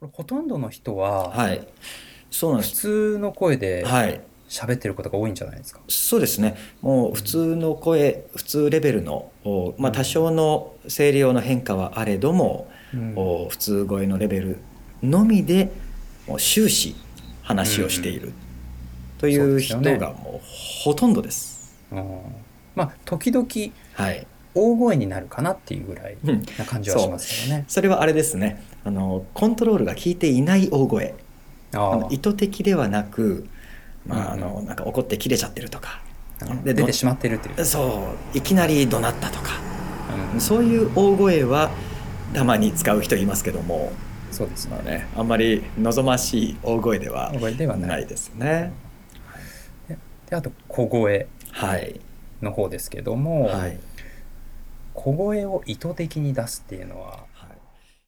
これほとんどの人ははい。そうなんで普す。 通の声ではい。 喋ってることが多いんじゃないですか？ そうですね。もう普うん。 通の声、普通レベルの、多うん。 少の声量の変化はあれども、 うん。 普通声のレベルのみでもう終始う話をしていん。 るといそうでうすよね。 人がもうほとんどです。 うん。まあ、時々 はい。 大声になるかなっていうぐらいうん、 な感じはしまそう。 すけどね。 それはあれですね。コントロールが効いていない大声。意ああ。 図的ではなく、 うんうん。 なんか怒って切れちゃってるとか。で、 出てしまってるっていう。 そう、いきなり怒鳴ったとか。 うん。 そういう大声はたまに使う人いますけども、 そうですね。 あんまり望ましい大声では大声ではない。 ないですね。 で、あと小声はい。 の方ですけども、 はい。 小声を意図的に出すっていうのは